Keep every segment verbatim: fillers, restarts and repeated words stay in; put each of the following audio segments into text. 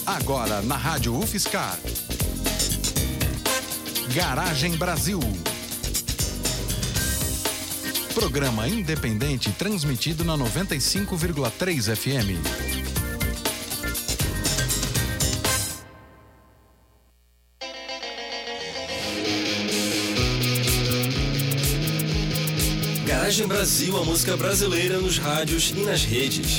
Agora na Rádio UFSCar. Garagem Brasil. Programa independente transmitido na noventa e cinco vírgula três F M. Garagem Brasil, a música brasileira nos rádios e nas redes.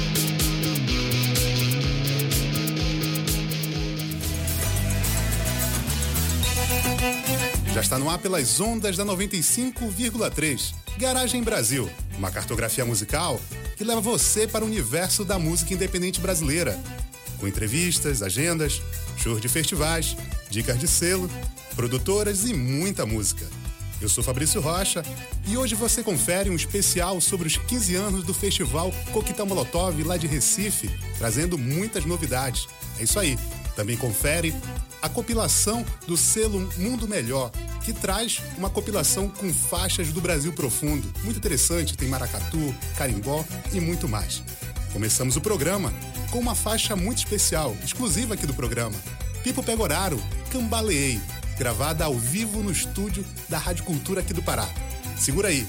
Já está no ar pelas ondas da noventa e cinco vírgula três. Garagem Brasil, uma cartografia musical que leva você para o universo da música independente brasileira. Com entrevistas, agendas, shows de festivais, dicas de selo, produtoras e muita música. Eu sou Fabrício Rocha e hoje você confere um especial sobre os quinze anos do Festival Coquetel Molotov lá de Recife, trazendo muitas novidades. É isso aí. Também confere a compilação do selo Mundo Melhor, que traz uma compilação com faixas do Brasil profundo. Muito interessante, tem maracatu, carimbó e muito mais. Começamos o programa com uma faixa muito especial, exclusiva aqui do programa. Pipo Pegoraro, Cambaleei, gravada ao vivo no estúdio da Rádio Cultura aqui do Pará. Segura aí.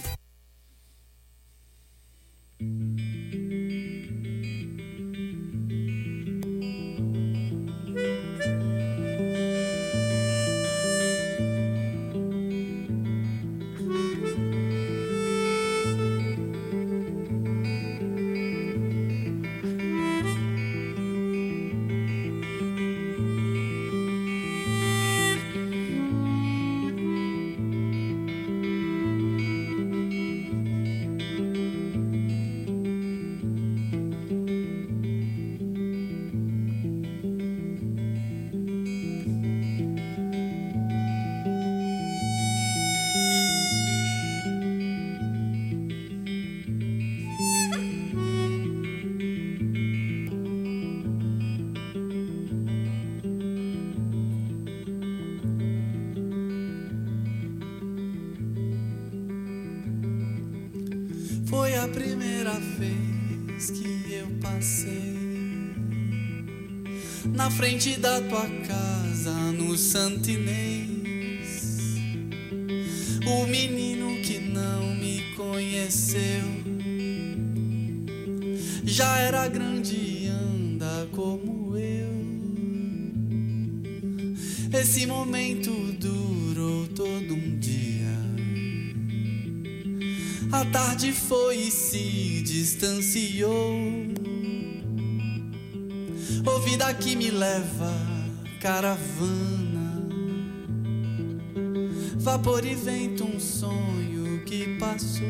Foi a primeira vez que eu passei na frente da tua casa no Santo Inês. O menino que não me conheceu já era grande e anda como eu. Esse momento durou todo um dia. A tarde foi e se distanciou. Ô vida que me leva, caravana, vapor e vento, um sonho que passou.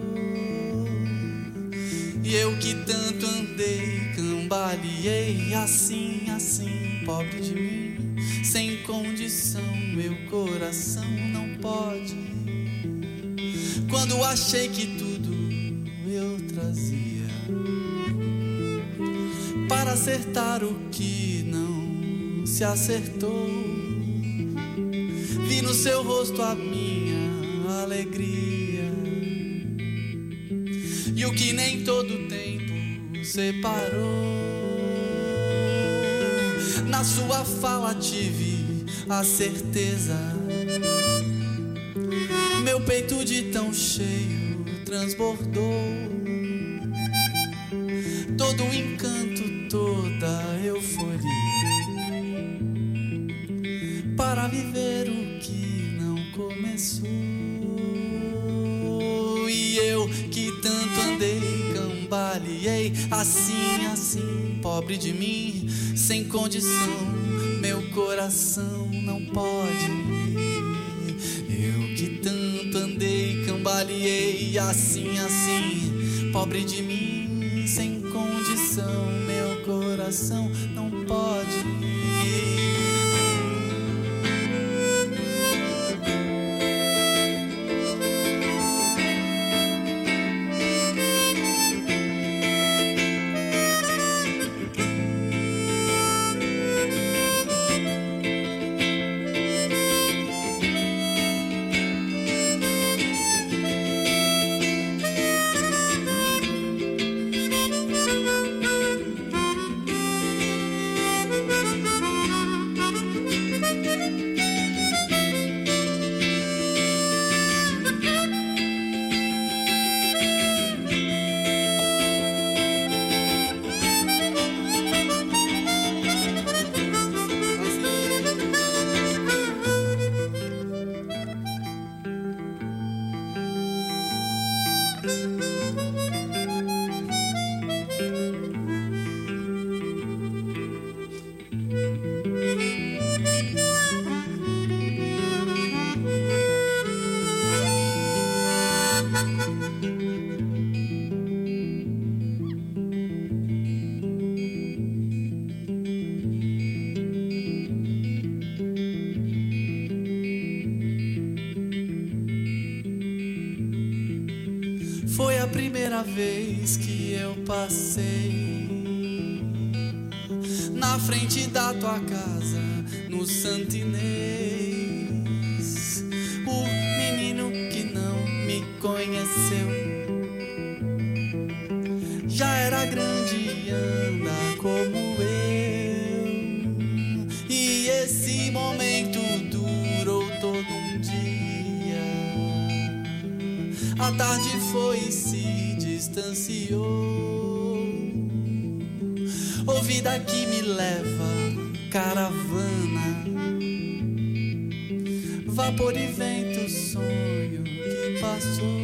E eu que tanto andei, cambaleei, assim, assim, pobre de mim, sem condição, meu coração não pode. Quando achei que tudo eu trazia para acertar o que não se acertou, vi no seu rosto a minha alegria, e o que nem todo tempo separou. Na sua fala tive a certeza, meu peito de tão cheio transbordou todo o encanto, toda a euforia, para viver o que não começou. E eu que tanto andei, cambaleei, assim, assim, pobre de mim, sem condição, meu coração não pode. Eu que tanto andei, cambaleei, assim, assim, pobre de mim, sem condição, meu coração não pode. primeira vez que eu passei na frente da tua casa, no Santo Inês, o menino que não me conheceu já era grande e anda como eu, e esse momento durou todo um dia. A tarde foi e se distanciou. Ouvida que me leva, caravana, vapor e vento, sonho que passou.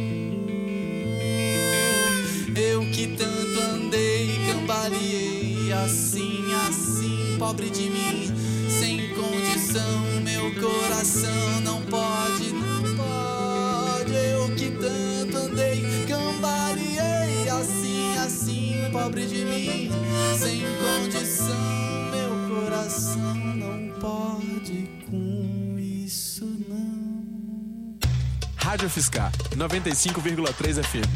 Eu que tanto andei, cambaleei, assim, assim, pobre de mim, sem condição, meu coração não pode, não pode. Eu que tanto andei, cambaleei, assim, assim, pobre de mim, sem condição, meu coração não pode com isso não. Rádio Fiscar, noventa e cinco vírgula três F M.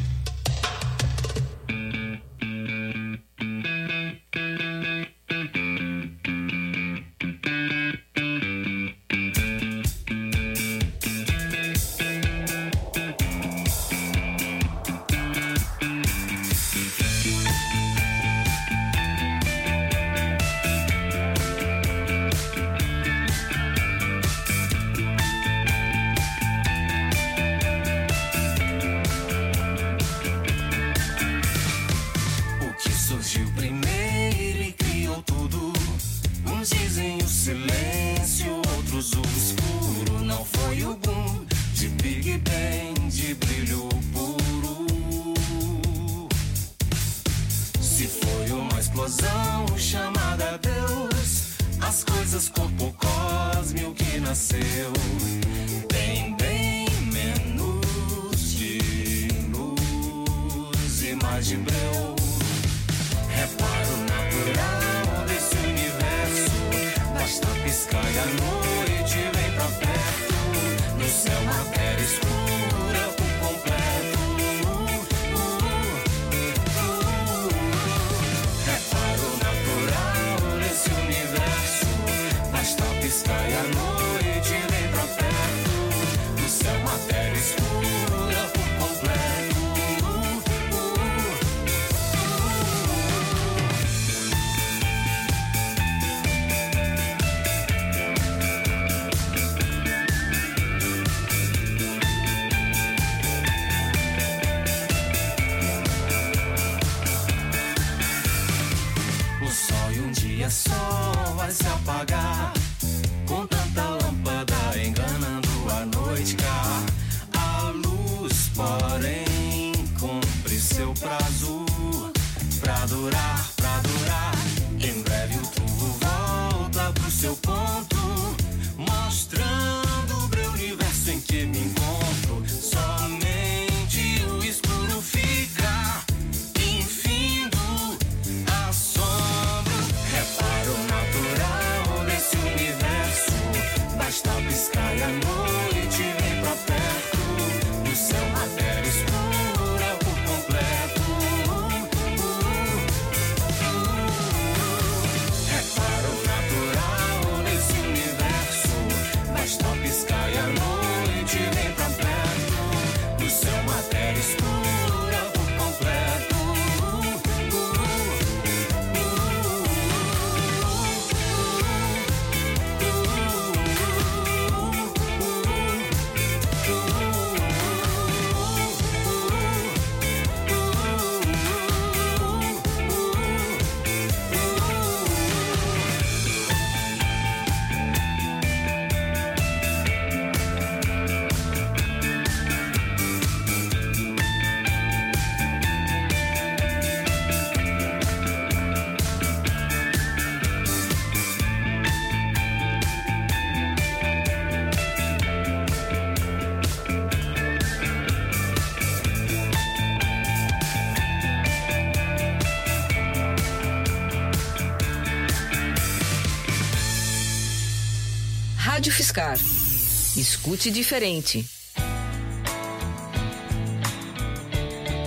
Rádio Fiscar. Escute diferente.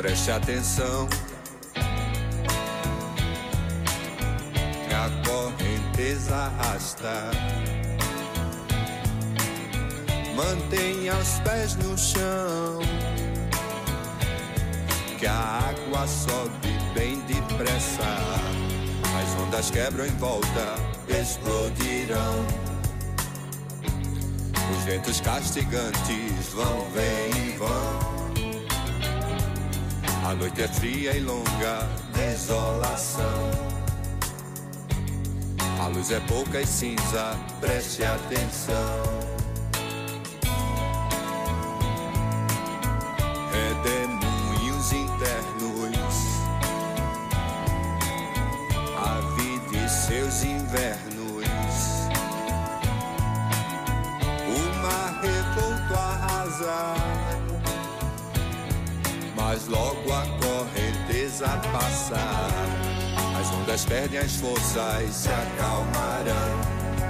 Preste atenção, que a correnteza arrasta. Mantenha os pés no chão, que a água sobe bem depressa. As ondas quebram em volta, explodirão. Os ventos castigantes vão, vêm e vão. A noite é fria e longa, desolação. A luz é pouca e cinza, preste atenção. Redemoinhos internos, a vida e seus invernos. O mar revolto arrasa, mas logo a correnteza passa. As ondas perdem as forças, se acalmarão.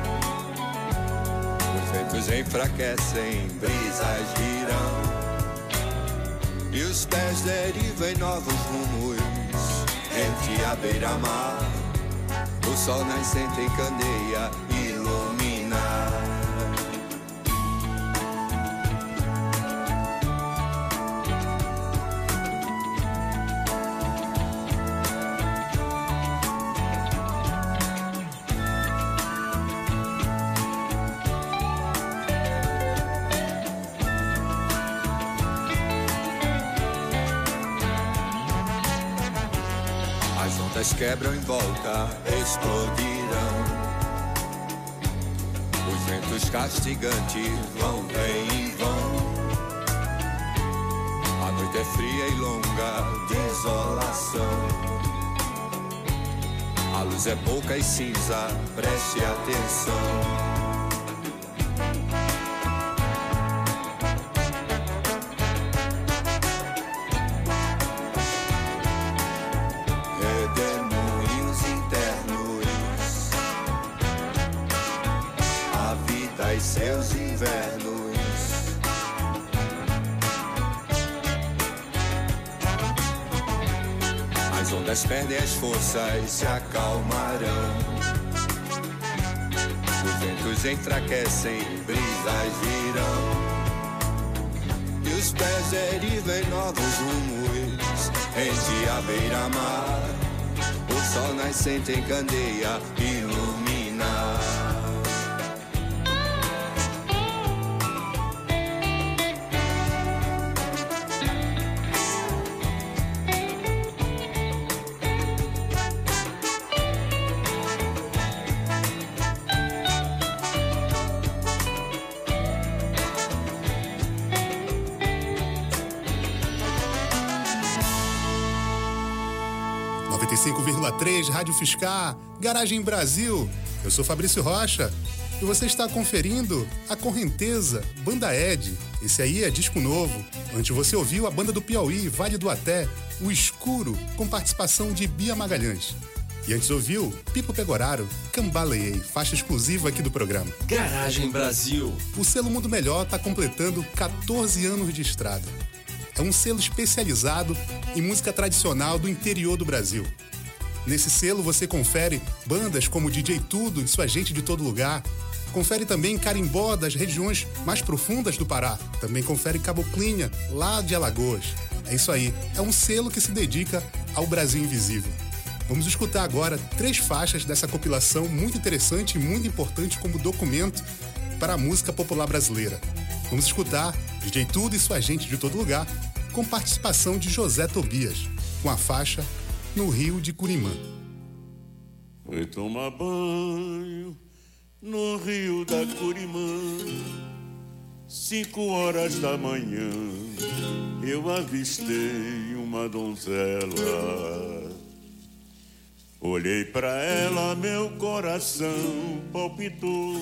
Os ventos enfraquecem, brisas virão. E os pés derivam em novos rumos. Entre a beira-mar, o sol nascente em candeia ilumina. Quebram em volta, explodirão. Os ventos castigantes vão, vêm e vão. A noite é fria e longa, desolação. A luz é pouca e cinza, preste atenção. Seus invernos. As ondas perdem as forças, se acalmarão. Os ventos enfraquecem, brisas virão. E os pés derivam em novos rumos. Entre a beira-mar, o sol nascente em candeia ilumina. noventa e cinco vírgula três Rádio Fiscar, Garagem Brasil. Eu sou Fabrício Rocha e você está conferindo A Correnteza, Banda Ed. Esse aí é disco novo. Antes você ouviu a banda do Piauí, Vale do Até, O Escuro, com participação de Bia Magalhães. E antes ouviu Pipo Pegoraro, Cambaleei, faixa exclusiva aqui do programa. Garagem Brasil. O selo Mundo Melhor está completando catorze anos de estrada. É um selo especializado em música tradicional do interior do Brasil. Nesse selo você confere bandas como D J Tudo e Sua Gente de Todo Lugar. Confere também carimbó das regiões mais profundas do Pará. Também confere caboclinha lá de Alagoas. É isso aí, é um selo que se dedica ao Brasil Invisível. Vamos escutar agora três faixas dessa compilação muito interessante e muito importante como documento para a música popular brasileira. Vamos escutar D J Tudo e Sua Gente de Todo Lugar, com participação de José Tobias, com a faixa No Rio de Curimã. Fui tomar banho no Rio da Curimã, cinco horas da manhã, eu avistei uma donzela. Olhei pra ela, meu coração palpitou.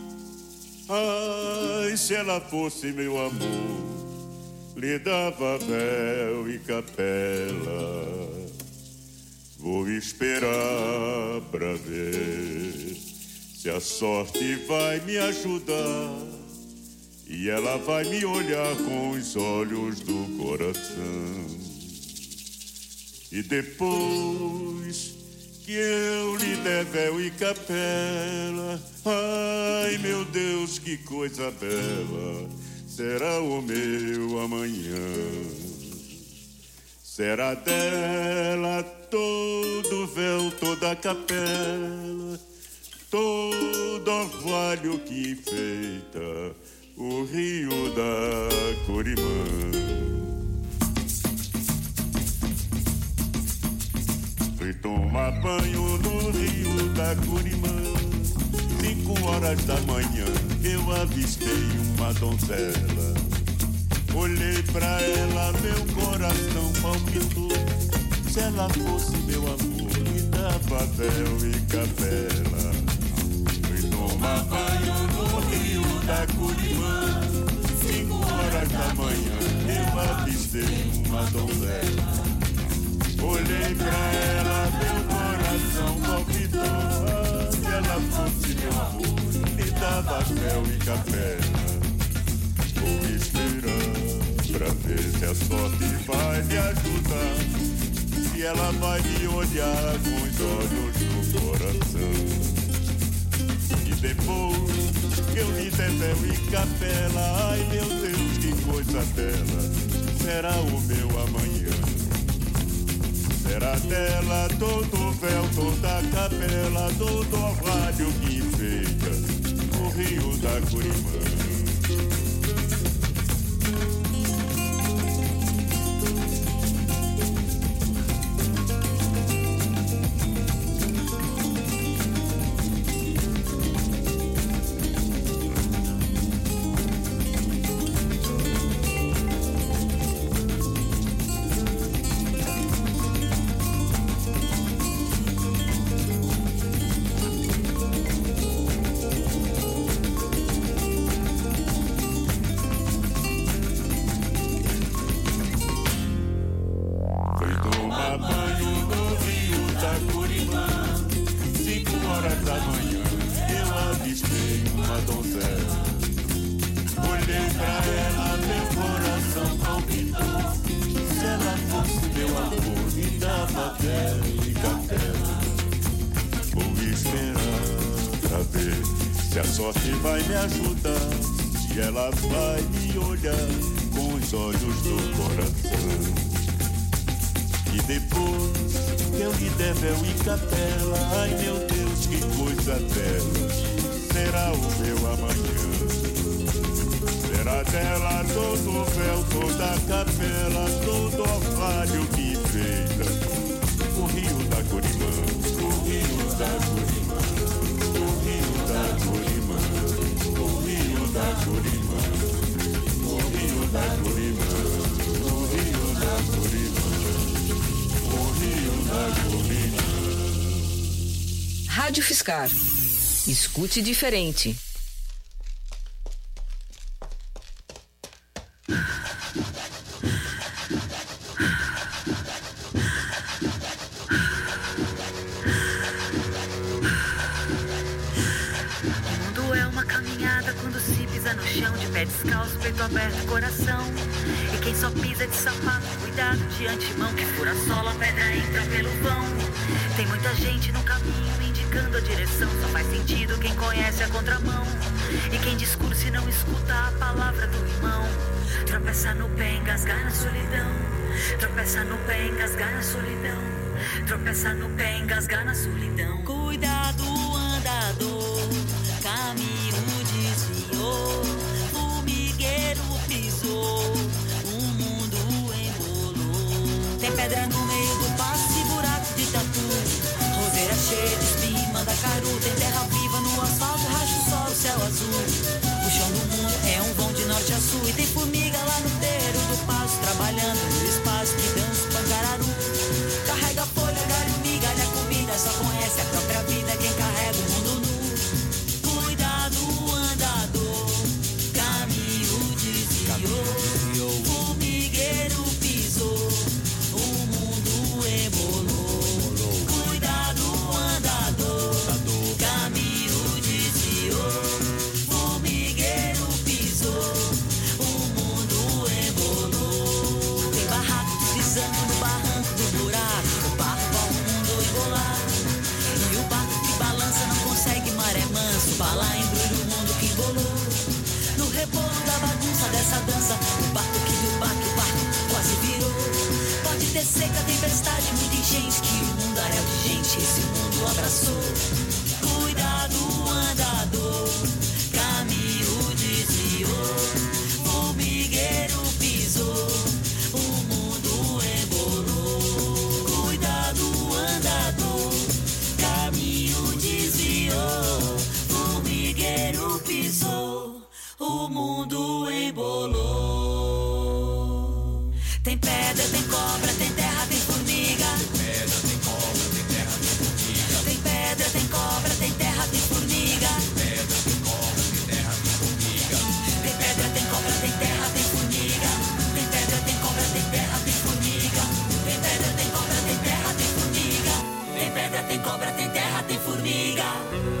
Ai, se ela fosse meu amor, lhe dava véu e capela. Vou esperar pra ver se a sorte vai me ajudar e ela vai me olhar com os olhos do coração. E depois que eu lhe der véu e capela, ai meu Deus, que coisa bela será o meu amanhã. Será dela todo véu, toda capela, todo orvalho que enfeita o rio da Corimã. Fui tomar banho no rio da Corimã, cinco horas da manhã eu avistei uma donzela. Olhei pra ela, meu coração palpitou. Se ela fosse meu amor, me dava véu e capela. Fui tomar banho no rio da Corimã, cinco horas da manhã eu avistei uma donzela. Olhei pra ela, meu coração palpitou. Se ela fosse meu amor, me dava véu e capela. Vou esperar pra ver se a sorte vai me ajudar, se ela vai me olhar com os olhos no coração. E depois que eu lhe der véu e capela, ai meu Deus, que coisa bela será o meu amanhã. Será dela todo véu, toda capela, todo orvalho que enfeita o rio da Corimã. Rádio Fiscar. Escute diferente. De antemão que fura a sola, a pedra entra pelo vão. Tem muita gente no caminho indicando a direção. Só faz sentido quem conhece a contramão. E quem discursa e não escuta a palavra do irmão. Tropeça no pé, engasgar na solidão. Tropeça no pé, engasgar na solidão. Tropeça no pé, engasgar na solidão. Cuidado, andador, caminho desviou. Formigueiro pisou. Tem pedra no meio do passo e buraco de tatu. Roseira cheia de espinho, mandacaru. Tem terra viva no asfalto, racha o sol, céu azul. O chão do mundo é um vão de norte a sul. E tem formiga lá no terreiro do passo, trabalhando no espaço que dança o pancararu. Carrega folha, galho, migalha, comida. Só conhece a própria vida quem carrega o mundo nu. Cuidado, andador, caminho desviou. Formigueiro pisou. Cuidado, andador, caminho desviou, formigueiro pisou, o mundo embolou. Tem barraco deslizando no barranco do buraco, abraçou. Cuidado, andador, caminho desviou, formigueiro pisou, o mundo embolou. Cuidado, andador, caminho desviou, formigueiro pisou, o mundo embolou. Tem pedra, tem cobra, tem terra, tem formiga. Tem pedra, tem cobra, tem terra, tem formiga. Tem pedra, tem cobra, tem terra, tem formiga. Tem pedra, tem cobra, tem terra, tem formiga. Tem pedra, tem cobra, tem terra, tem formiga. Tem pedra, tem cobra, tem terra, tem formiga.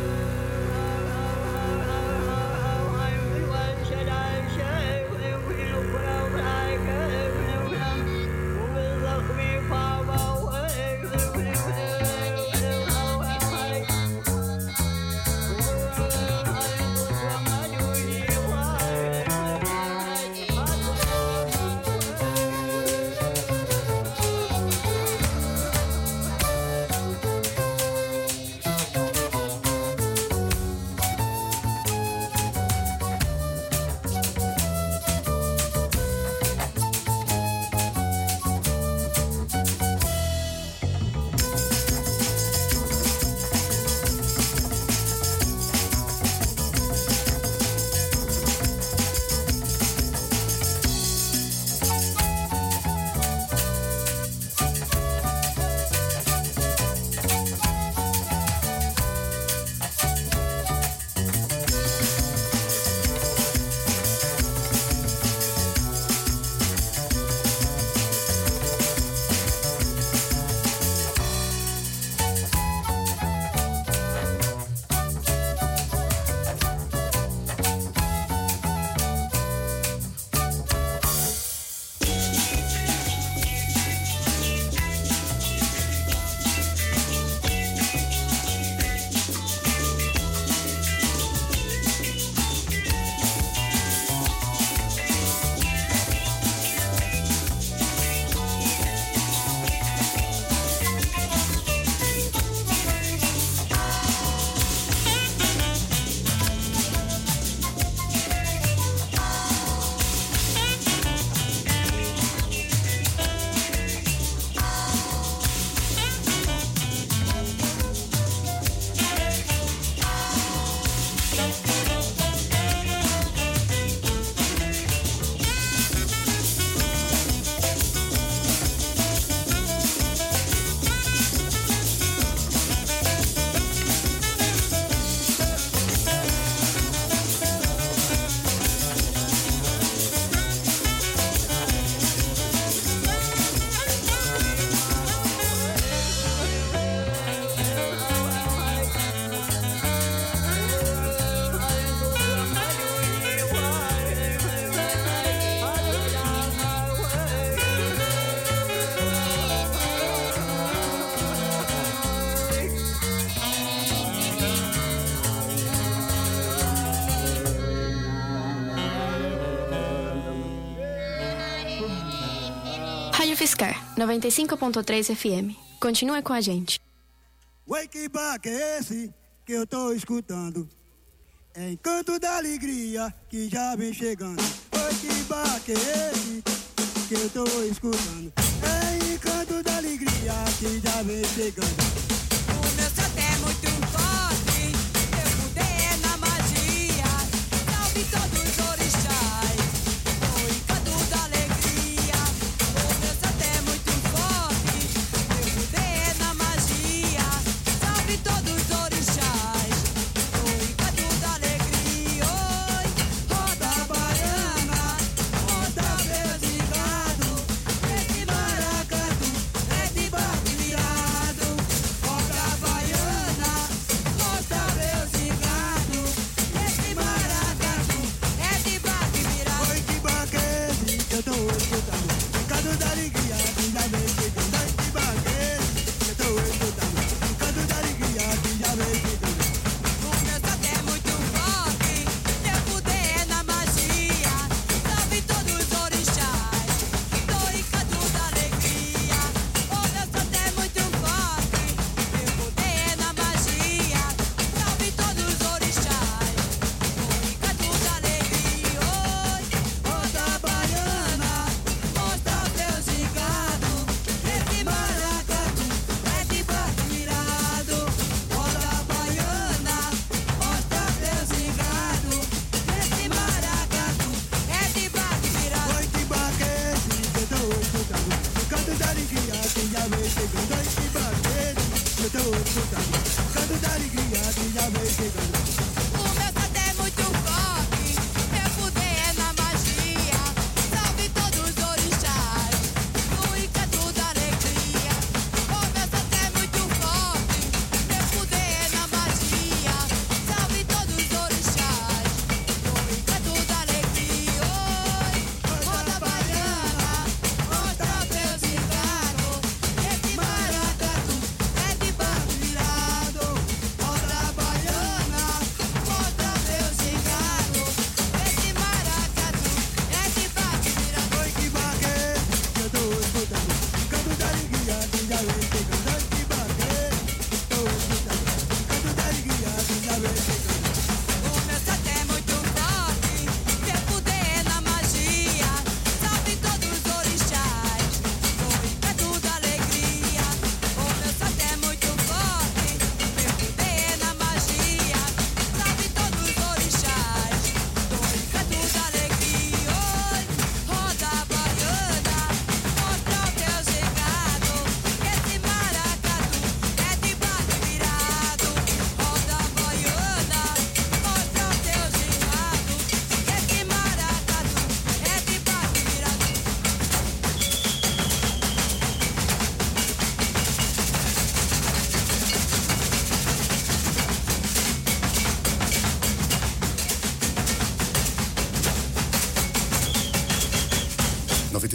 Fiscar, noventa e cinco ponto três F M. Continua com a gente. Wake back é esse que eu tô escutando. É encanto da alegria que já vem chegando. Wake back é esse que eu tô escutando. É encanto da alegria que já vem chegando. O meu santo é muito forte, eu mudei na magia. Salve todos os orixás, o encanto da alegria. O meu santo é muito forte, eu mudei na magia. Salve todos os orixás, o encanto da alegria. Oi, roda baiana, roda bezigado, esse maracatu, esse barco virado.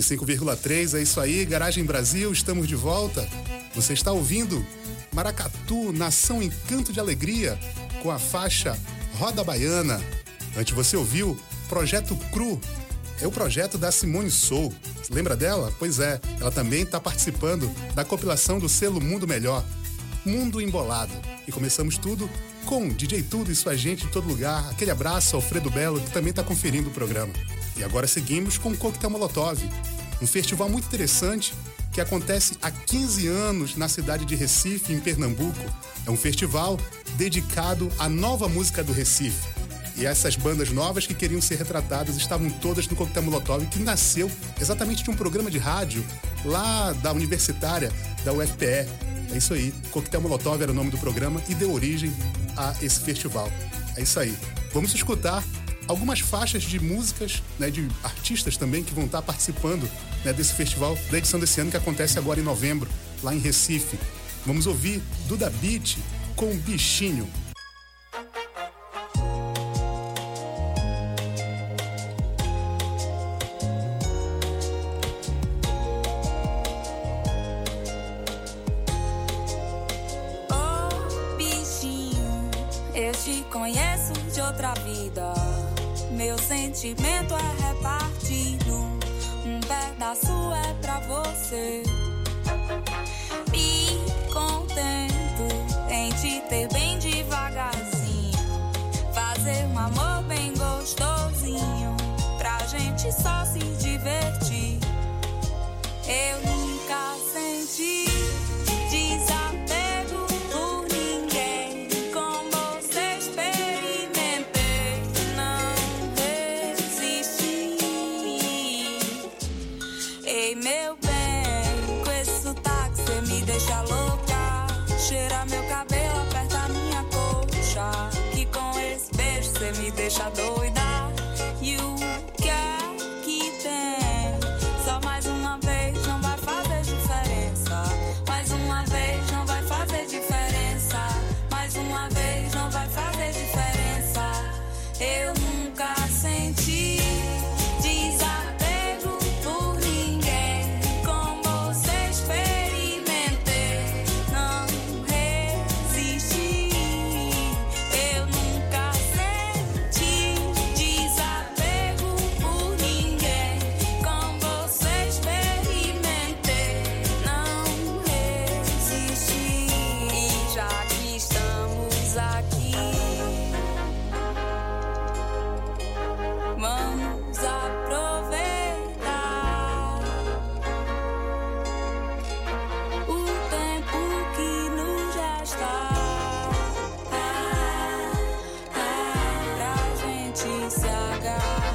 e cinco vírgula três, é isso aí, Garagem Brasil, estamos de volta. Você está ouvindo Maracatu, Nação Encanto de Alegria, com a faixa Roda Baiana. Antes você ouviu Projeto Cru, é o projeto da Simone Sou. Lembra dela? Pois é, ela também está participando da compilação do selo Mundo Melhor, Mundo Embolado. E começamos tudo com D J Tudo e sua gente em todo lugar. Aquele abraço ao Alfredo Belo, que também está conferindo o programa. E agora seguimos com o Coquetel Molotov, um festival muito interessante que acontece há quinze anos na cidade de Recife, em Pernambuco. É um festival dedicado à nova música do Recife. E essas bandas novas que queriam ser retratadas estavam todas no Coquetel Molotov, que nasceu exatamente de um programa de rádio lá da Universitária, da U F P E. É isso aí, Coquetel Molotov era o nome do programa e deu origem a esse festival. É isso aí. Vamos escutar algumas faixas de músicas, né, de artistas também que vão estar participando, né, desse festival, da edição desse ano que acontece agora em novembro, lá em Recife. Vamos ouvir Duda Beat com Bichinho. Oh, bichinho, eu te conheço de outra vida. Meu sentimento é repartido, um pedaço é pra você. Me contento em te ter bem devagarzinho, fazer um amor bem gostosinho, pra gente só se divertir. Eu nunca senti desapego por ninguém, com você experimentei, não resisti. Ei, meu bem, com esse sotaque cê me deixa louca, cheira meu cabelo, aperta minha coxa, que com esse beijo cê me deixa doida. E o que é que tem? Só mais uma vez não vai fazer diferença, mais uma vez não vai fazer diferença, mais uma vez não vai fazer diferença. Eu nunca senti desapego por ninguém, com você experimentei, não resisti. Eu nunca senti desapego por ninguém, com você experimentei, não resisti. E já que estamos aqui, vamos aproveitar o tempo que nos resta, pra gente se agarrar.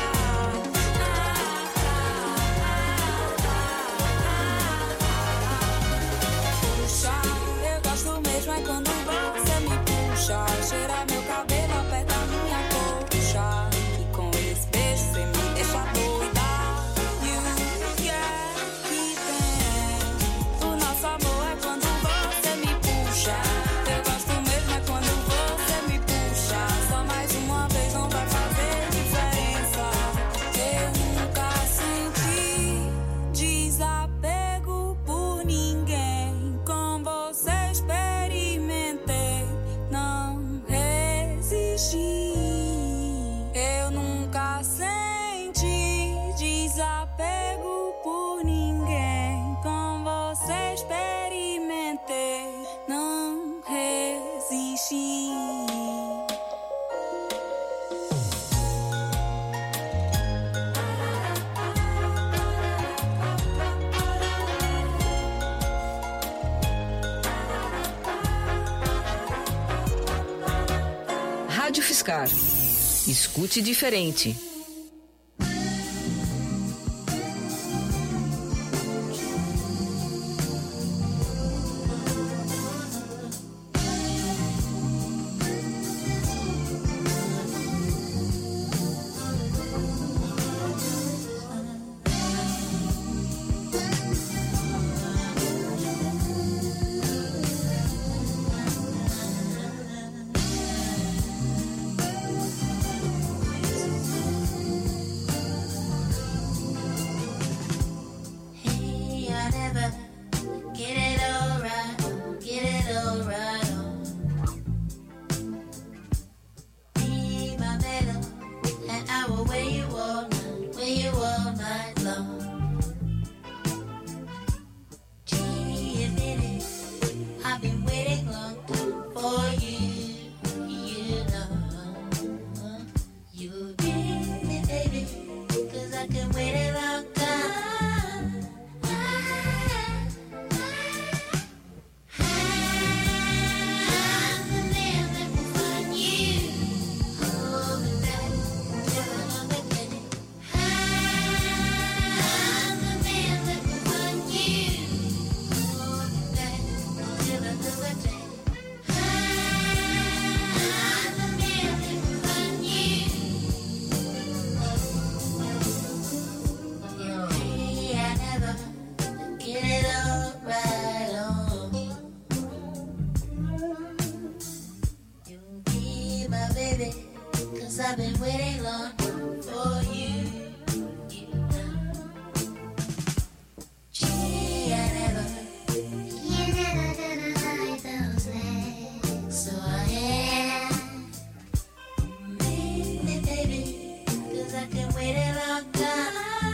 Puxa, eu gosto mesmo é quando você me puxa, cheira meu cabelo, aperta minha coxa, e com esse beijo você me deixa doida. E o que é que tem? O nosso amor é quando você me puxa, eu gosto mesmo é quando você me puxa, só mais uma vez não vai fazer diferença. Eu nunca senti desapego por ninguém, com você experimentei, não resisti. Eu nunca senti desapego por ninguém, com você experimentei, não resisti. Rádio Fiscar. Escute diferente. baby, 'cause I've been waiting long for you. You know. Gee, I never, you never gonna hide those legs, so I am. Baby, baby, 'cause I can wait a long time.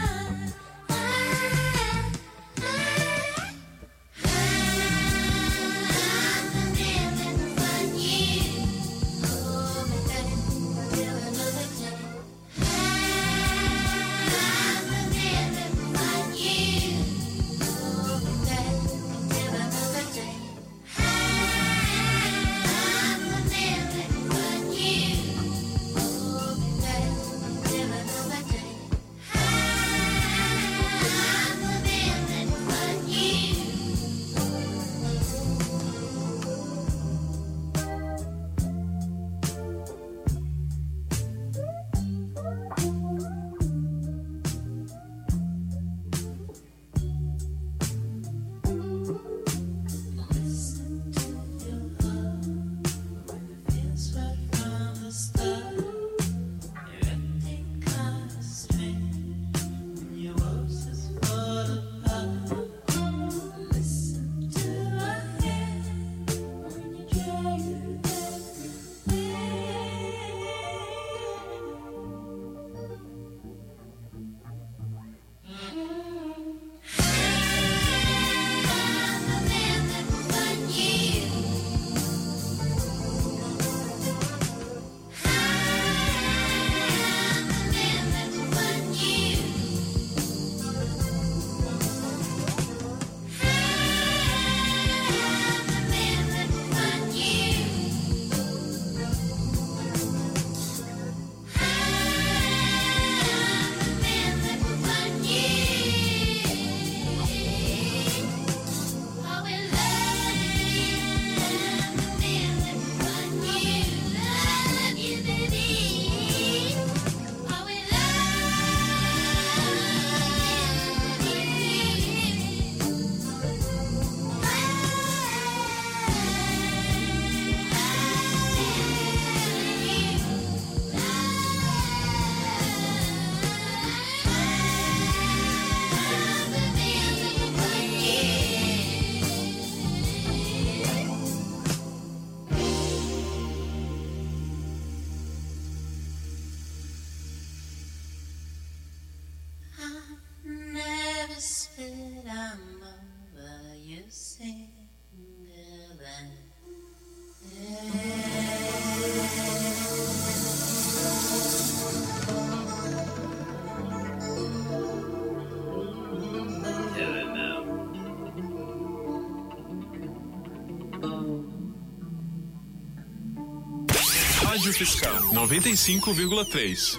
Rádio Fiscal noventa e cinco vírgula três.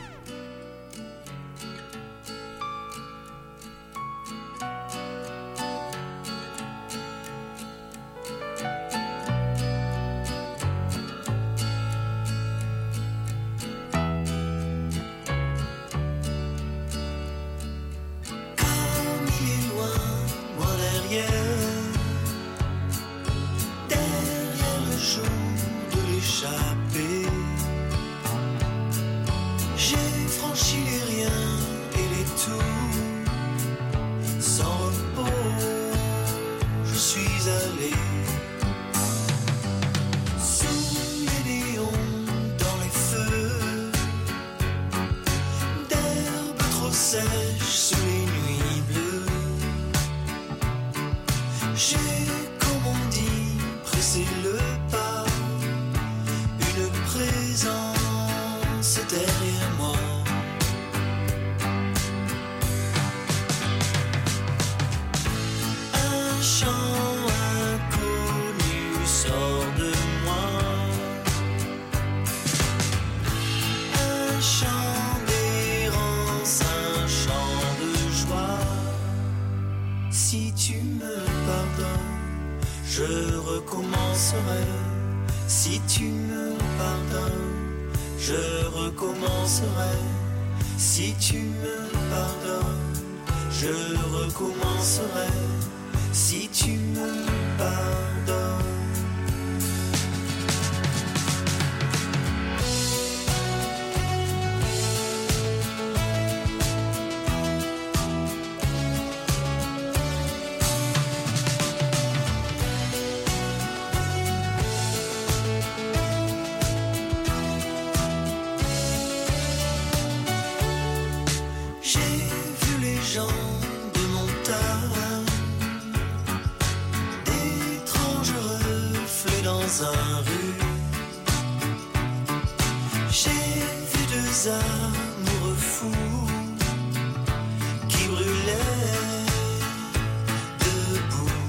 J'ai vu deux amoureux fous qui brûlaient debout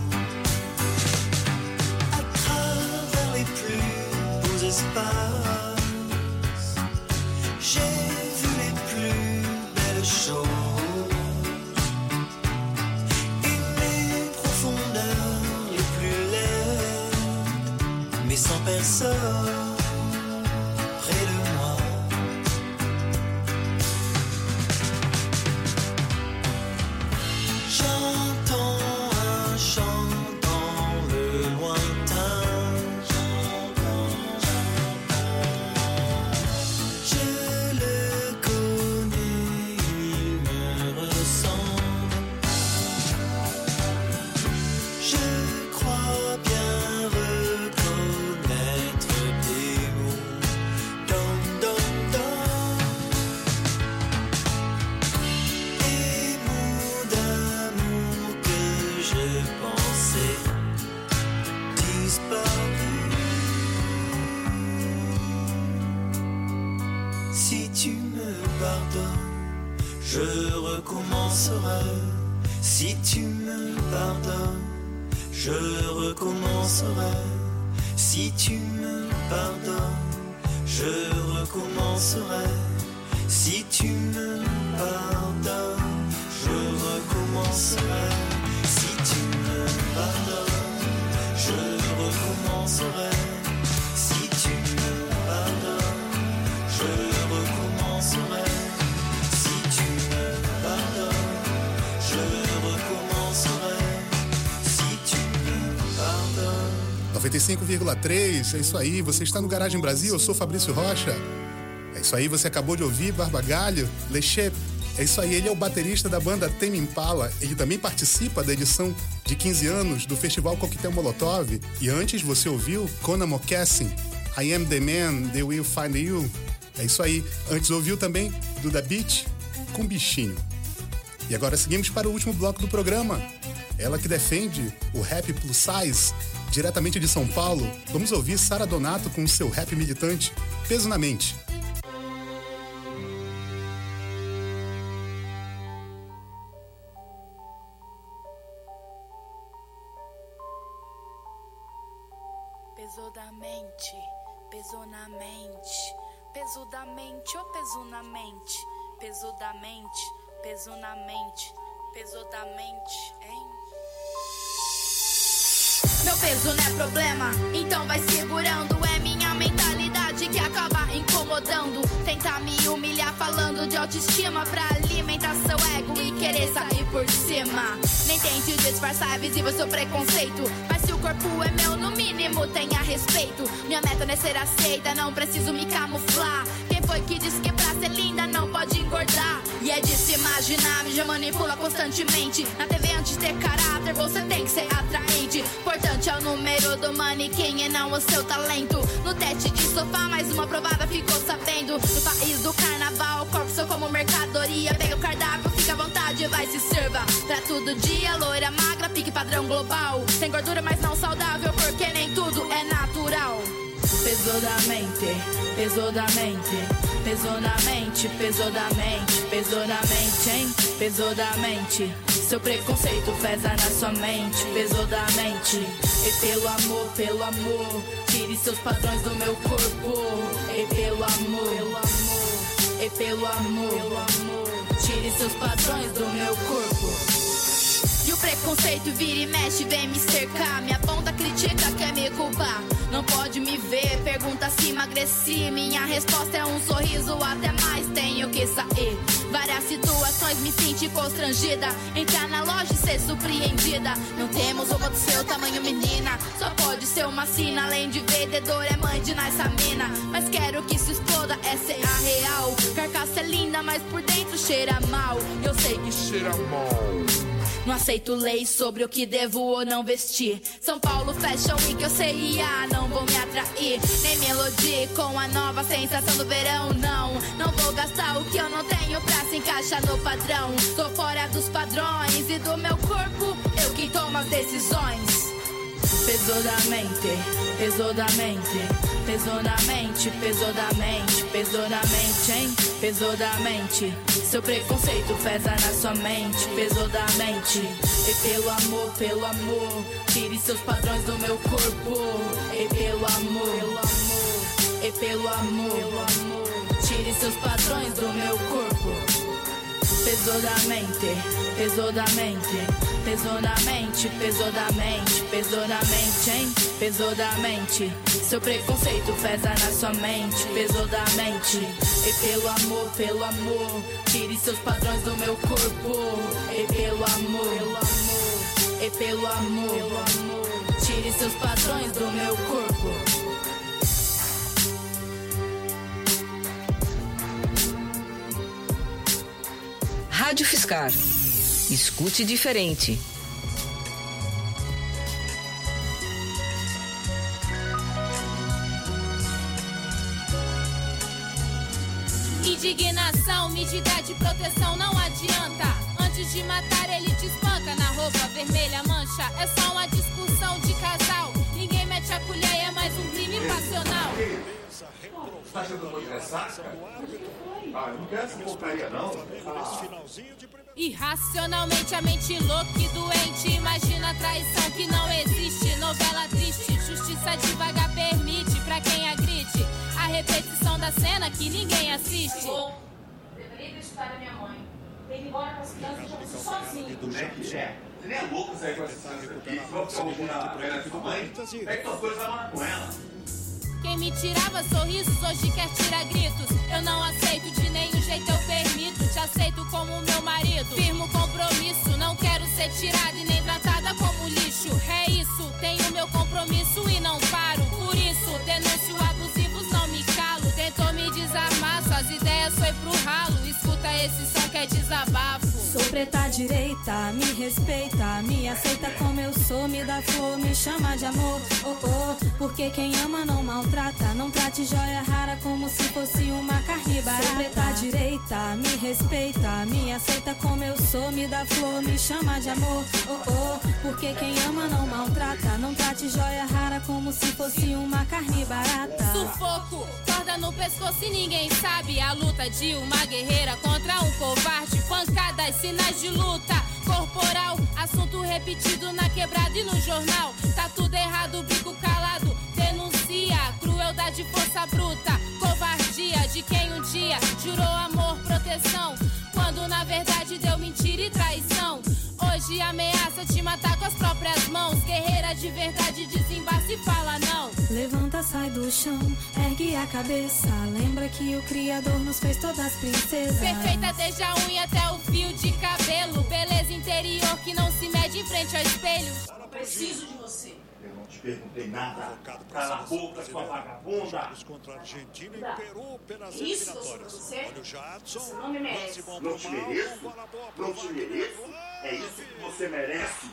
à travers les plus beaux espaces. J'ai vu les plus belles choses et les profondeurs les plus laides, mais sans personne. Si tu me pardonnes, je recommencerai. Si tu me pardonnes, je recommencerai. Si tu me pardonnes, je recommencerai. Si tu me pardonnes, je recommencerai. Si tu me pardonnes, je recommencerai. noventa e cinco vírgula três, é isso aí, você está no Garagem Brasil, eu sou Fabrício Rocha. É isso aí, você acabou de ouvir Barbagalho, Lechep. É isso aí, ele é o baterista da banda Tame Impala. Ele também participa da edição de quinze anos do Festival Coquetel Molotov. E antes você ouviu Conan Mocassin, I Am The Man, They Will Find You. É isso aí, antes ouviu também do The Beat com Bichinho. E agora seguimos para o último bloco do programa. Ela que defende o rap plus size, diretamente de São Paulo. Vamos ouvir Sara Donato com o seu rap militante, Peso na Mente. Peso da mente, peso na mente, peso da mente, oh peso na mente, peso da mente, peso na mente, peso da mente, hein? Meu peso não é problema, então vai segurando. É minha mentalidade que acaba incomodando. Tentar me humilhar falando de autoestima pra alimentar seu ego e querer sair por cima. Nem tente disfarçar, é visível seu preconceito. Mas se o corpo é meu, no mínimo tenha respeito. Minha meta não é ser aceita, não preciso me camuflar. Quem foi que disse que pra ser linda não pode engordar? E é de se imaginar, me já manipula constantemente. Na T V antes de ter caráter, você tem que ser atraente. Importante é o número do manequim e não o seu talento. No teste de sofá, mais uma provada ficou sabendo. No país do carnaval, o corpo sou como mercadoria. Pega o cardápio, fica à vontade, vai se sirva. Pra todo dia, loira, magra, pique padrão global. Tem gordura, mas não saudável, porque nem tudo é natural. Peso da mente, peso da mente, peso na mente, peso da mente, peso na mente, hein? Peso da mente, seu preconceito pesa na sua mente, peso da mente. E pelo amor, pelo amor, tire seus padrões do meu corpo. E pelo amor, pelo amor, e pelo amor, pelo amor, tire seus padrões do meu corpo. E o preconceito vira e mexe, vem me cercar. Me aponta, critica, quer me culpar. Não pode me ver, pergunta se emagreci. Minha resposta é um sorriso, até mais tenho que sair. Várias situações me senti constrangida. Entrar na loja e ser surpreendida. Não temos roupa do seu tamanho, menina. Só pode ser uma sina, além de vendedora é mãe de nessa mina. Mas quero que se exploda, essa é a real. Carcaça é linda, mas por dentro cheira mal. Eu sei que cheira mal. Não aceito leis sobre o que devo ou não vestir. São Paulo Fashion Week, eu sei, ah, não vou me atrair. Nem me iludir com a nova sensação do verão, não. Não vou gastar o que eu não tenho pra se encaixar no padrão. Tô fora dos padrões e do meu corpo, eu quem tomo as decisões. Peso da mente, pesou da mente, pesou na mente, pesou da mente, pesou na mente, hein? Pesou da mente. Seu preconceito pesa na sua mente, pesou da mente. E pelo amor, pelo amor, tire seus padrões do meu corpo. E pelo amor, pelo amor, e pelo amor, pelo amor, tire seus padrões do meu corpo. Pesou da mente, pesou da mente, pesou na mente, pesou da mente, pesou na mente, hein? Pesou da mente. Seu preconceito pesa na sua mente, pesou da mente. E pelo amor, pelo amor, tire seus padrões do meu corpo. E pelo amor, pelo amor, e pelo amor, pelo amor, tire seus padrões do meu corpo. Rádio Fiscar. Escute diferente. Indignação, medida de proteção não adianta. Antes de matar ele te espanca na roupa vermelha mancha. É só uma discussão de casal. Ninguém mete a colher, é mais um crime passional. Tá achando muito ressaca? Ah, não quero essa porcaria não. Ah. Irracionalmente a mente louca e doente. Imagina a traição que não existe. Novela triste, justiça devagar permite pra quem agride a repetição da cena que ninguém assiste. Deveria ter escutado a minha mãe. Tem que ir embora com as crianças e já vou sozinho. Como é que é? Você nem é louco sair com essas crianças aqui? Se for alguma velha sua mãe, pega tuas coisas e vai lá com ela. Quem me tirava sorrisos hoje quer tirar gritos. Eu não aceito de nenhum jeito, eu permito. Te aceito como meu marido. Firmo compromisso, não quero ser tirada e nem tratada como lixo. É isso, tenho meu compromisso e não paro. Por isso, denuncio abusivos, não me calo. Tentou me desarmar, suas ideias foi pro ralo. Escuta esse som que é desabafo. Sou preta direita, me respeita, me aceita como eu sou, me dá flor, me chama de amor, oh oh, porque quem ama não maltrata, não trate joia rara como se fosse uma carne barata. Sou preta direita, me respeita, me aceita como eu sou, me dá flor, me chama de amor, oh oh, porque quem ama não maltrata, não trate joia rara como se fosse uma carne barata. Sufoco, corda no pescoço e ninguém sabe a luta de uma guerreira contra um covarde, pancadas, sinais de luta corporal, assunto repetido na quebrada e no jornal. Tá tudo errado, bico calado, denuncia crueldade, força bruta, covardia de quem um dia jurou amor, proteção, quando na verdade deu mentira e traição. Hoje ameaça te matar com as próprias mãos. Guerreira de verdade desembaça e fala não. Levanta, sai do chão, ergue a cabeça. Lembra que o Criador nos fez todas princesas. Perfeita desde a unha até o fio de cabelo. Beleza interior que não se mede em frente ao espelho. Eu preciso de você. Eu não te perguntei nada. Cala a boca, sua vagabunda. Contra a Argentina e Peru pelas eliminatórias. Olha o Jadson. Você não me merece. Não te mereço? Não te mereço? É isso que você merece?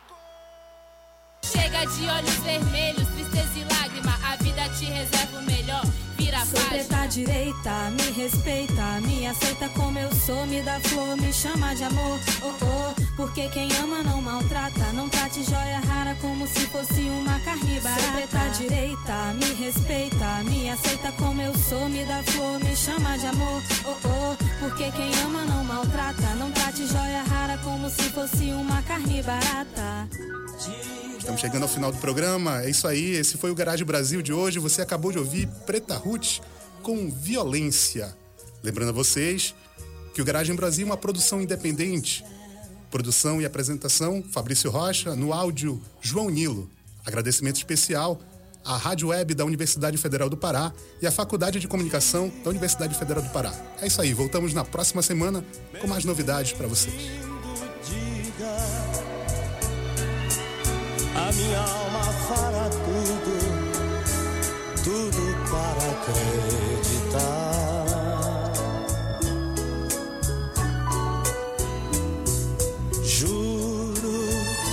Chega de olhos vermelhos, tristeza e lágrima. A vida te reserva o melhor. Vira a Sou página. preta direita, me respeita, me aceita como eu sou, me dá flor, me chama de amor, oh oh, porque quem ama não maltrata, não trate joia rara como se fosse uma carne barata. Sou preta direita, me respeita, me aceita como eu sou, me dá flor, me chama de amor, oh oh, porque quem ama não maltrata, não trate joia rara como se fosse uma carne barata. Estamos chegando ao final do programa, é isso aí, esse foi o Garage Brasil de hoje. Você acabou de ouvir Preta Ruth com Violência. Lembrando a vocês que o Garagem Brasil é uma produção independente. Produção e apresentação, Fabrício Rocha, no áudio, João Nilo. Agradecimento especial à Rádio Web da Universidade Federal do Pará e à Faculdade de Comunicação da Universidade Federal do Pará. É isso aí, voltamos na próxima semana com mais novidades para vocês. A minha alma fará tudo, tudo para acreditar. Juro,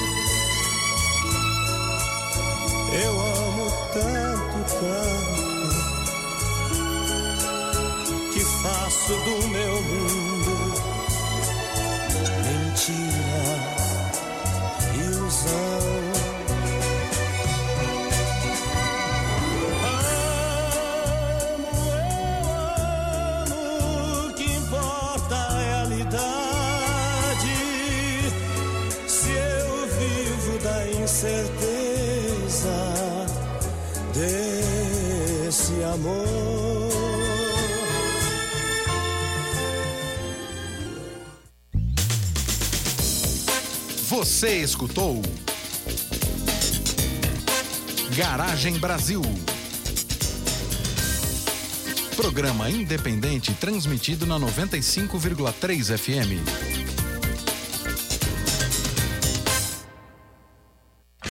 eu amo tanto, tanto, que faço do meu mundo mentira, ilusão. a incerteza desse amor. Você escutou Garagem Brasil. Programa independente transmitido na noventa e cinco vírgula três F M.